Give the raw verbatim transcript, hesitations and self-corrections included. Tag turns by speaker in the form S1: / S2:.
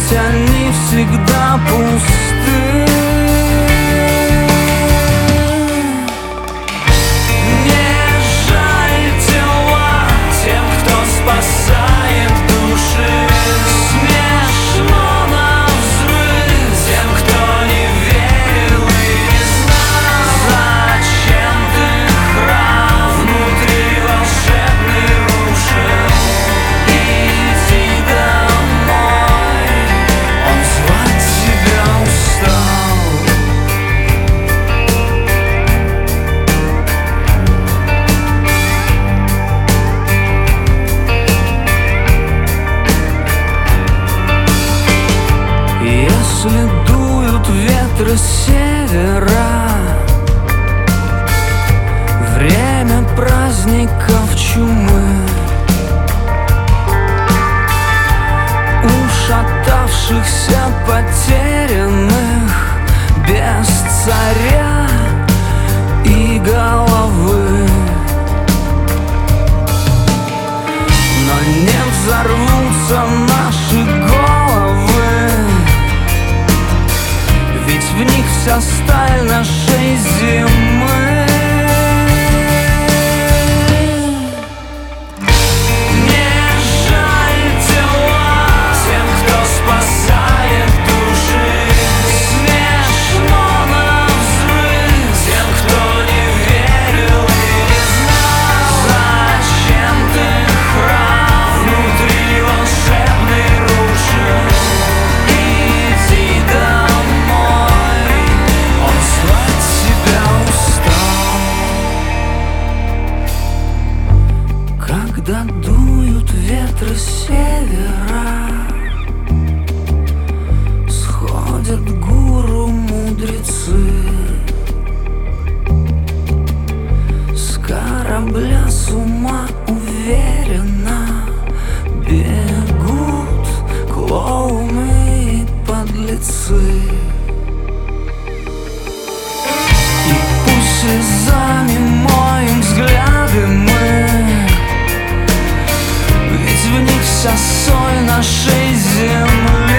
S1: ведь они всегда пусты. Если дуют ветры с севера, время праздников чумы, ушатавшихся, потерянных, без царя и головы. Но не взорвутся наши головы, ведь в них вся сталь нашей зимы. Когда дуют ветры с севера, сходят гуру-мудрецы, с корабля с ума уверенно бегут клоуны и подлецы. И пусть слезами моим взгляды мы, ведь в них вся соль нашей земли.